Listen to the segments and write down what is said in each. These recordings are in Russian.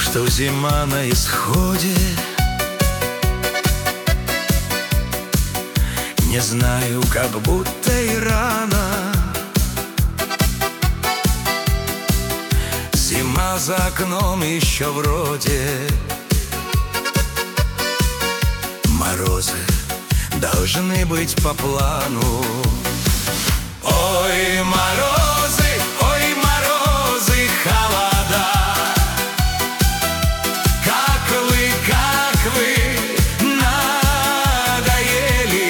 что зима на исходе. Не знаю, как будто и рано. Зима за окном еще вроде. Морозы должны быть по плану. Ой, морозы, холода. Как вы надоели.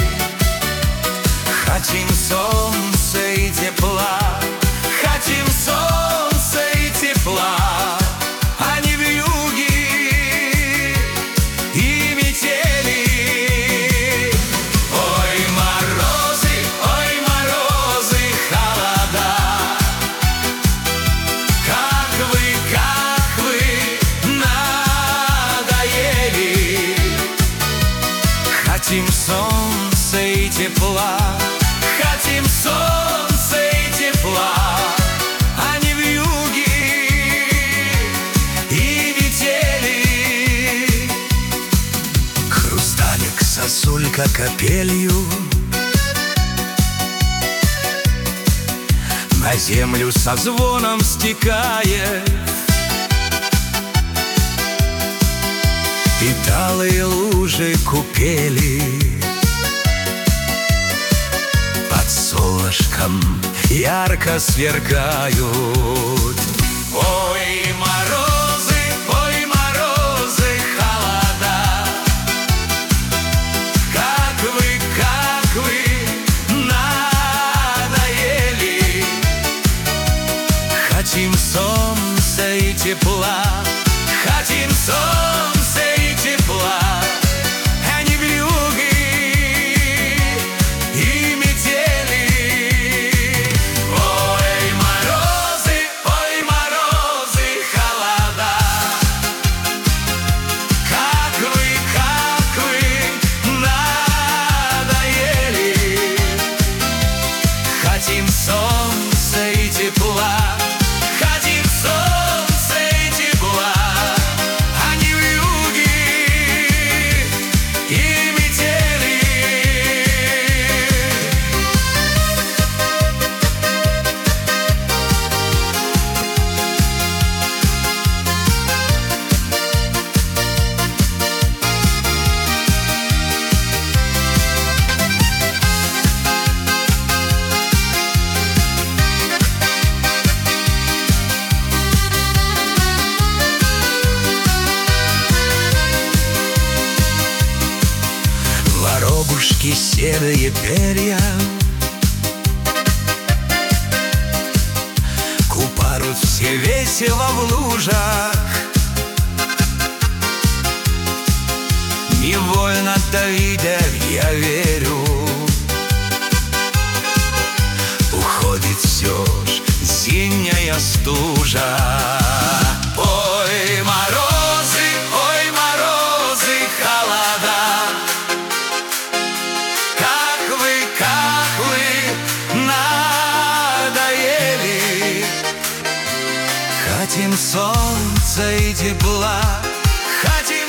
Хотим солнца и тепла, хотим солнца и тепла, а не вьюги и метели. Ой, морозы, холода. Как вы надоели. Хотим солнца и тепла, хотим солнца и тепла, а не вьюги и метели. Хрусталик, сосулька капелью на землю со звоном стекает, и талые лужи купели. Под солнышком ярко сверкают. Ой, морозы, холода. Как вы надоели. Хотим солнца и тепла, хотим солнца и тепла, а не вьюги и метели. Ой, морозы, холода. Как вы надоели. Хотим солнца и тепла, хотим солнца и тепла, а не вьюги и метели. Воробушки, серые перья купают все весело в лужах. Невольно-то видя, я верю, уходит все ж зимняя стужа. Ой, морозы, холода. Как вы надоели. Хотим солнца и тепла, хотим